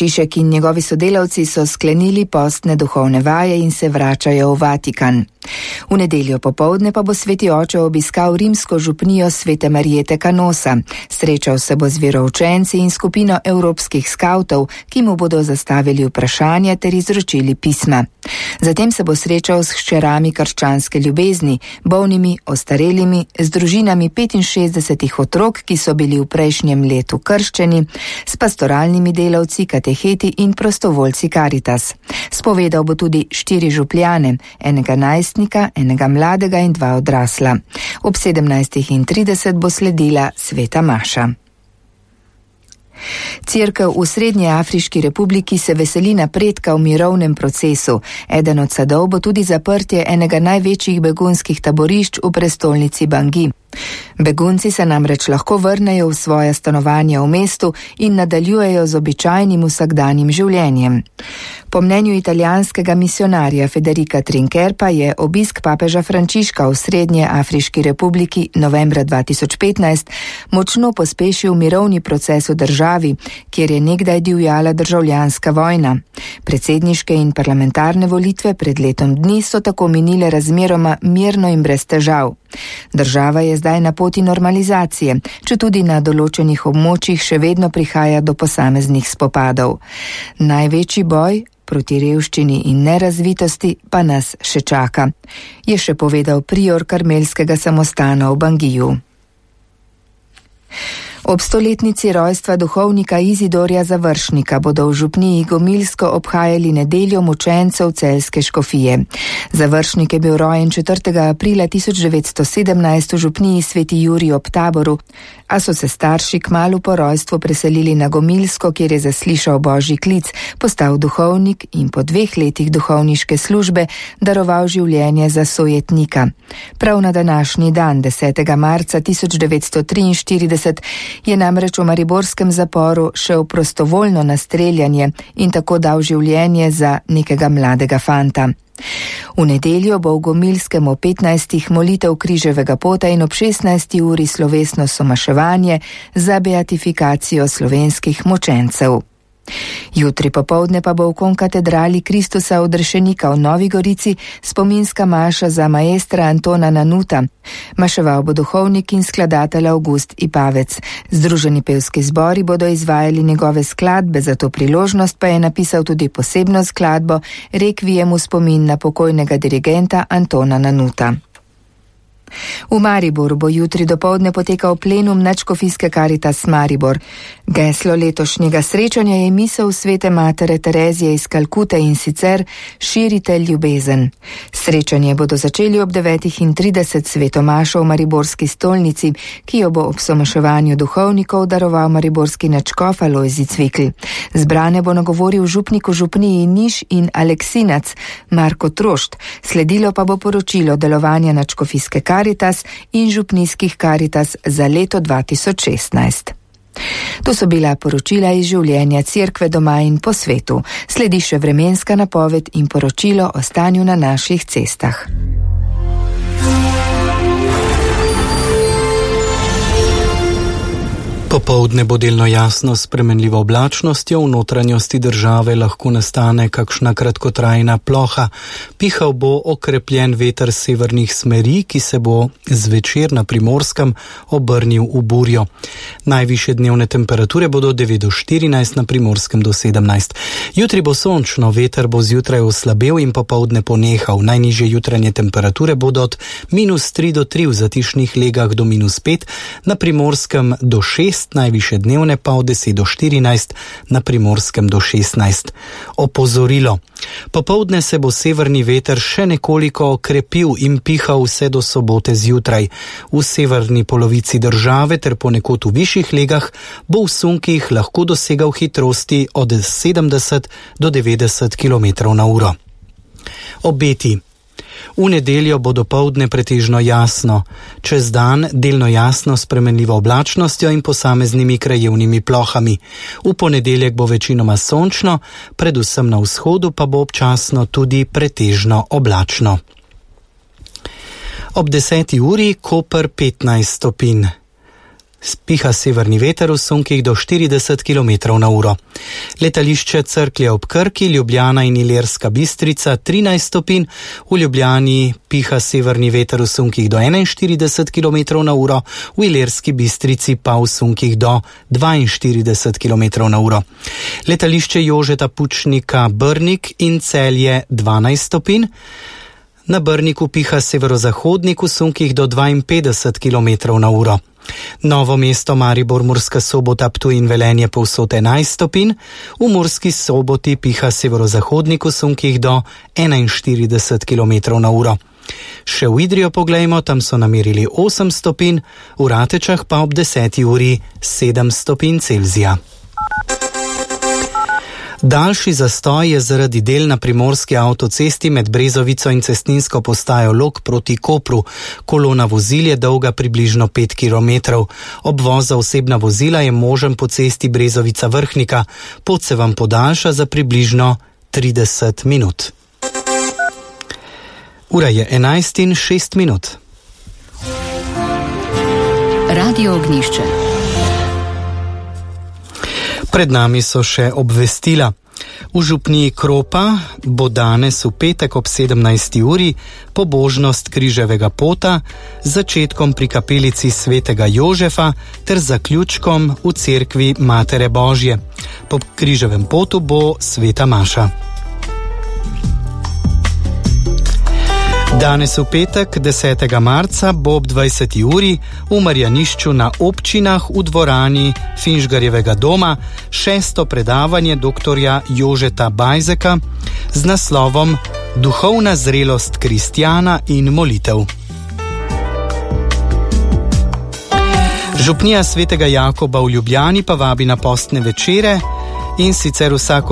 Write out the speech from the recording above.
Frančišek in njegovi sodelavci so sklenili postne duhovne vaje in se vračajo v Vatikan. V nedeljo popoldne pa bo sveti oče obiskal rimsko župnijo Svete Marijete Canosa. Srečal se bo z veroučenci in skupino evropskih skavtov, ki mu bodo zastavili vprašanja ter izročili pisma. Zatem se bo srečal s hčerami krščanske ljubezni, bolnimi, ostarelimi, z družinami 65 otrok, ki so bili v prejšnjem letu krščeni, s pastoralnimi delavci, kateheti in prostovoljci Caritas. Spovedal bo tudi 4 župljane, enega najstnika, enega mladega in 2 odrasla. Ob 17:30 bo sledila sveta maša. Cerkev v Srednjeafriški republiki se veseli napredka v mirovnem procesu. Eden od sadov bo tudi zaprtje enega največjih begunskih taborišč v prestolnici Bangui. Begunci se namreč lahko vrnejo v svoje stanovanja v mestu in nadaljujejo z običajnim vsakdanjim življenjem. Po mnenju italijanskega misionarja Federica Trinker pa je obisk papeža Frančiška v Srednjeafriški republiki novembra 2015 močno pospešil mirovni proces v državi, kjer je nekdaj divjala državljanska vojna. Predsedniške in parlamentarne volitve pred letom dni so tako minile razmeroma mirno in brez težav. Država je zdaj na poti normalizacije, četudi na določenih območjih še vedno prihaja do posameznih spopadov. Največji boj proti revščini in nerazvitosti pa nas še čaka, je še povedal prior karmelskega samostana v Banguiju. Ob 100-letnici rojstva duhovnika Izidorja Završnika bodo v župniji Gomilsko obhajali nedeljo mučencev celjske škofije. Završnik je bil rojen 4. aprila 1917 v župniji Sveti Jurij ob Taboru, a so se starši kmalu po rojstvu preselili na Gomilsko, kjer je zaslišal božji klic, postal duhovnik in po 2 letih duhovniške službe daroval življenje za sojetnika. Prav na današnji dan, 10. marca 1943, je namreč v mariborskem zaporu šel prostovoljno na streljanje in tako dal življenje za nekega mladega fanta. V nedeljo bo v Gomilskem o 15. molitev križevega pota in ob 16. uri slovesno somaševanje za beatifikacijo slovenskih mučencev. Jutri popoldne pa bo v konkatedrali Kristusa odrešenika v Novi Gorici spominska maša za maestra Antona Nanuta. Maševal bo duhovnik in skladatelj August Ipavec. Združeni pevski zbori bodo izvajali njegove skladbe, za to priložnost pa je napisal tudi posebno skladbo Rekviem v spomin na pokojnega dirigenta Antona Nanuta. V Mariboru bo jutri dopoldne potekal plenum nadškofijske Caritas Maribor. Geslo letošnjega srečanja je misel svete matere Terezije iz Kalkute in sicer Širite ljubezen. Srečanje bodo začeli ob 9:30 sveto mašo v mariborski stolnici, ki jo bo ob somaševanju duhovnikov daroval mariborski nadškof Alojzij Cvikl. Zbrane bo nagovoril župnik v župniji Niš in Aleksinac Marko Trošt. Sledilo pa bo poročilo delovanja nadškofijske Caritas in župnijskih Caritas za leto 2016. To so bila poročila iz življenja cerkve doma in po svetu. Sledi še vremenska napoved in poročilo o stanju na naših cestah. Popoldne bo delno jasno s spremenljivo oblačnostjo, v notranjosti države lahko nastane kakšna kratkotrajna ploha. Pihal bo okrepljen veter severnih smeri, ki se bo zvečer na Primorskem obrnil v burjo. Najvišje dnevne temperature bodo 9 do 14, na Primorskem do 17. Jutri bo sončno, veter bo zjutraj oslabel in popoldne ponehal. Najnižje jutranje temperature bodo od -3 do 3 v zatišnih legah do -5, na Primorskem do 6, najviše dnevne pa od 10 do 14, na Primorskem do 16. Opozorilo. Popoldne se bo severni veter še nekoliko okrepil in pihal vse do sobote zjutraj. V severni polovici države ter ponekod v višjih legah bo v sunkih lahko dosegal hitrosti od 70 do 90 km/h. Obeti. V nedeljo bo dopoldne pretežno jasno, čez dan delno jasno s spremenljivo oblačnostjo in posameznimi krajevnimi plohami. V ponedeljek bo večinoma sončno, predvsem na vzhodu pa bo občasno tudi pretežno oblačno. Ob 10. uri Koper 15 stopinj. Piha severni veter v sunkih do 40 km/h. Letališče Cerklje ob Krki, Ljubljana in Ilirska Bistrica 13 stopinj, v Ljubljani piha severni veter v sunkih do 41 km/h, v Ilirski Bistrici pa v sunkih do 42 km/h. Letališče Jožeta Pučnika Brnik in Celje 12 stopinj. Na Brniku piha severozahodnik v sunkih do 52 km/h. Novo mesto, Maribor, Murska Sobota, Ptuj in Velenje povsod 11 stopinj, v Murski Soboti piha severozahodnik v sunkih do 41 km/h. Še v Idrijo poglejmo, tam so namerili 8 stopinj, v Ratečah pa ob 10. uri 7 stopinj Celzija. Daljši zastoj je zaradi del na primorski avtocesti med Brezovico in cestninsko postajo Log proti Kopru. Kolona vozil je dolga približno 5 km. Obvoz za osebna vozila je možen po cesti Brezovica-Vrhnika. Pot se vam podaljša za približno 30 minut. Ura je 11:06. Radio Ognjišče. Pred nami so še obvestila. V župniji Kropa bo danes v petek ob 17. uri pobožnost križevega pota z začetkom pri kapelici svetega Jožefa ter zaključkom v cerkvi Matere Božje. Po križevem potu bo sveta maša. Danes v petek, 10. marca, bo ob 20. uri v Marjanišču na občinah v dvorani Finžgarjevega doma 6. predavanje doktorja Jožeta Bajzeka z naslovom Duhovna zrelost kristjana in molitev. Župnija svetega Jakoba v Ljubljani pa vabi na postne večere, in sicer vsako